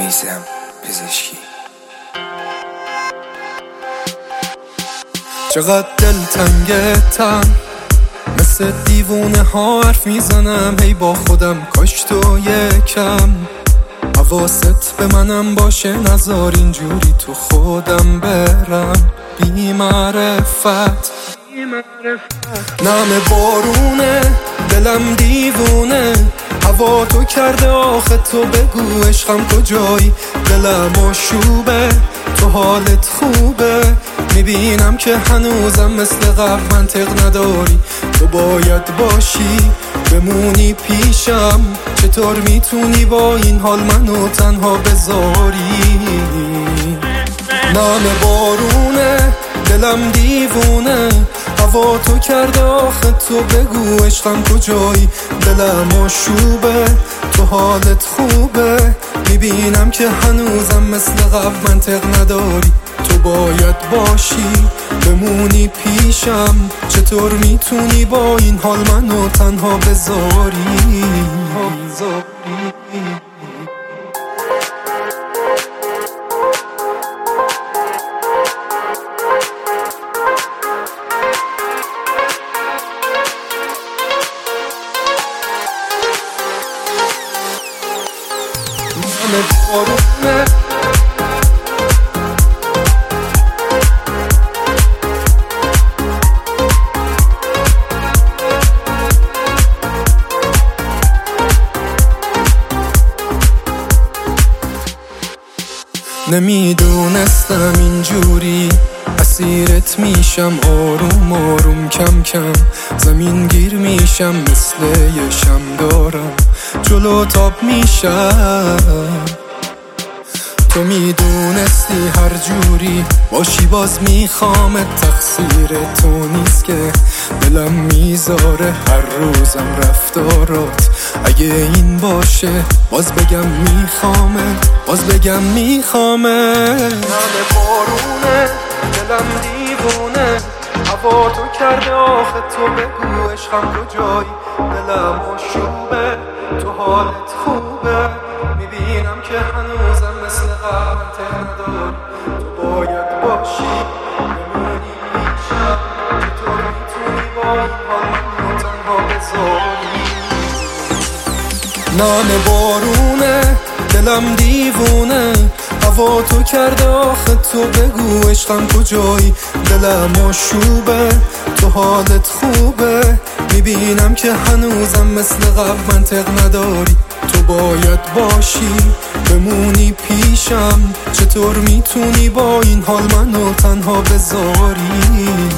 میثم پزشکی. چقدر دلتنگتم، مثل دیوونه ها حرف میزنم هی با خودم، کاش تو یکم حواست به منم باشه، نذار اینجوری تو خودم برم بی معرفت. نم بارونه دلم دیوونه، هوا تو کرده آخه تو بگو عشقم کجایی، دلم آشوبه تو حالت خوبه، میبینم که هنوزم مثل قبل منطق نداری، تو باید باشی بمونی پیشم، چطور میتونی با این حال منو تنها بذاری. نم بارونه دلم دیوونه، هوا تو کرده آخه تو بگو عشقم کجایی، دلم آشوبه تو حالت خوبه، میبینم که هنوزم مثل قبل منطق نداری، تو باید باشی بمونی پیشم، چطور میتونی با این حال منو تنها بذاری. نمیدونستم اینجوری اسیرت میشم، آروم آروم کم کم زمین گیر میشم، مثل یه شم دارم جلو تاب میشم. تو میدونستی هر جوری باشی باز میخوامت، تقصیر تو نیست که دلم میذاره هر روزم رفتارات، اگه این باشه باز بگم میخوامت، باز بگم میخوامت. نم بارونه دلم دیوونه، هوا تو کرده آخه تو بگو عشقم کجایی، دلم آشوبه تو حالت خوبه، میبینم که هنوزم مثل قبل منطق نداری، تو باید باشی بمونی پیشم، چطور میتونی با این حال منو تنها بذاری. نم بارونه دلم دیوونه، هوا تو کرده آخه تو بگو عشقم کجایی، دلم آشوبه تو حالت خوبه، میبینم که هنوزم مثل قبل منطق نداری، تو باید باشی بمونی پیشم، چطور میتونی با این حال منو تنها بذاری.